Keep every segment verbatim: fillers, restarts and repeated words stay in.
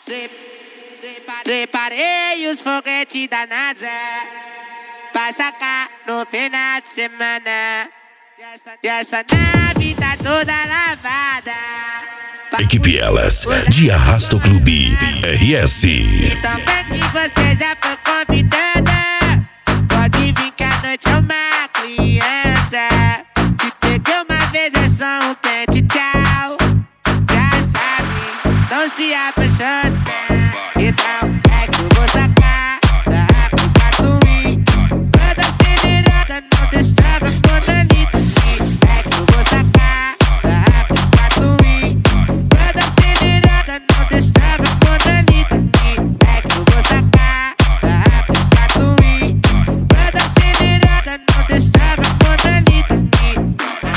Preparei os foguetes da NASA pra sacar no final de semana. E essa nave tá toda lavada. Equipe Elas, de Arrasto Clube R S. Então vê que você já foi convidada. Pode vir que a noite é uma criança. Te peguei uma vez, é só um pente, tchau. Já sabe, não se apaixona. Então é que eu vou sacar da África do Rio. Toda acelerada, não deixava quando ali também. É que eu vou sacar da África do Rio. Toda acelerada, não deixava quando ali também. É que eu vou sacar da África do Rio. Toda acelerada, não deixava quando ali também.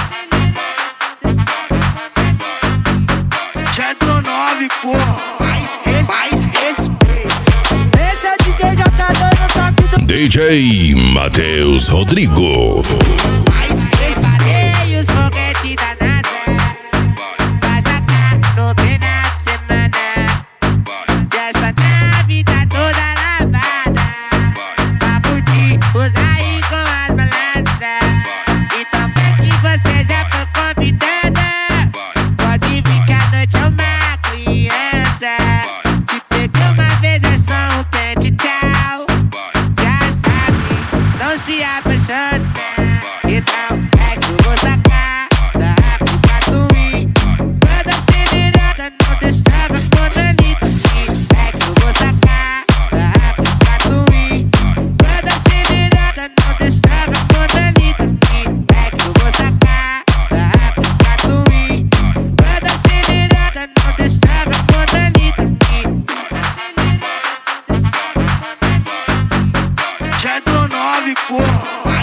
Já tô nove, porra. D J Matheus Rodrigo. Preparei os foguetes da NASA pra sacar no final de semana. E essa nave tá toda lavada pra curtir, usar aí com as malandras. Então vê que você já foi convidada. Pode vir que a noite é uma criança. Te peguei uma vez, é só um pente, tchau. Não se apaixona. Então é que eu vou sacar da África do Rio. Toda acelerada, não deixava quando ali também. É que eu vou sacar da África do Rio. Toda acelerada, não deixava quando ali também. É que eu vou sacar da África do Rio. Toda acelerada, não deixava quando ali também. Já tô nove, porra.